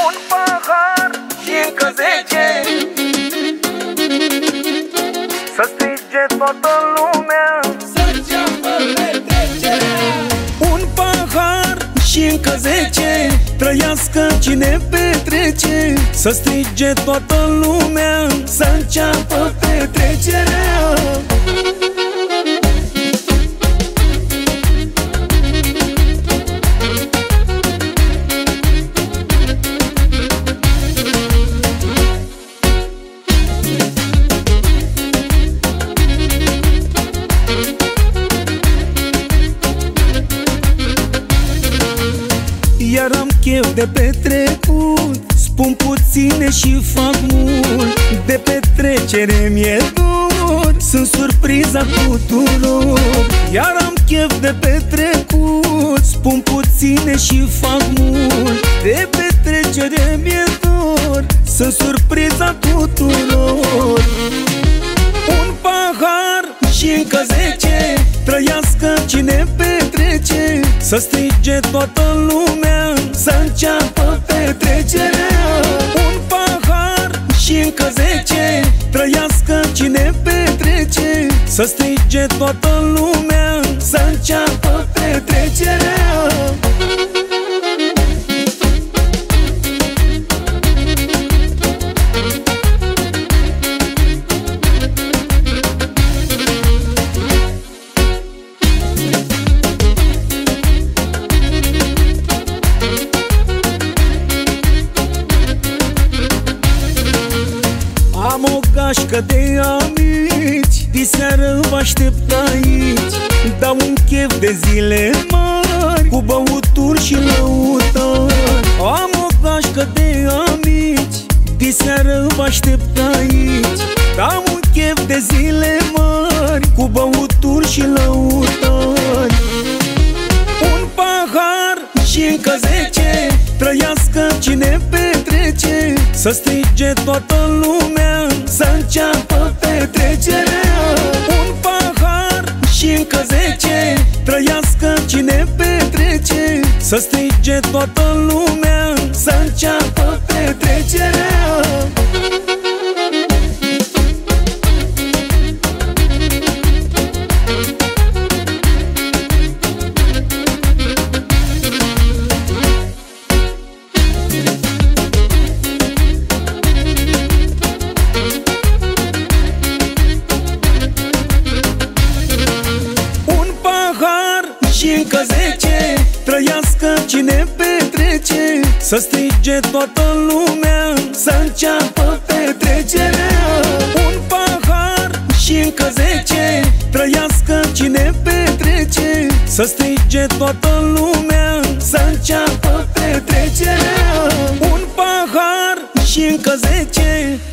Un pahar și încă 10, să strige toată lumea, să înceapă petrecerea. Un pahar și încă 10, trăiască cine petrece, să strige toată lumea, să înceapă petrecerea. Iar am chef de petrecut, spun puține și fac mult. De petrecere mi-e dor, sunt surpriza tuturor. Iar am chef de petrecut, spun puține și fac mult. De petrecere mi-e dor, sunt surpriza tuturor. Un pahar și încă 10, trăiască cine petrece, să strige toată lumea, să înceapă petrecerea. Un pahar și încă 10, trăiască cine petrece, să strige toată lumea, să înceapă petrecerea. Am o gașcă de amici, diseară vă aștept aici. Dau un chef de zile mari, cu băuturi și lăutari. Am o gașcă de amici, diseară vă aștept aici. Dau un chef de zile mari, cu băuturi și lăutari. Un pahar și încă 10, trăiască cine petrece, să strige toată lumea, să înceapă petrecerea. Un pahar și încă 10, trăiască cine petrece, să strige toată lumea, să înceapă petrecerea. Și încă 10, trăiască cine petrece, să strige toată lumea, să înceapă petrecerea. Un pahar și încă 10, trăiască cine petrece, să strige toată lumea, să înceapă petrecerea. Un pahar și încă 10.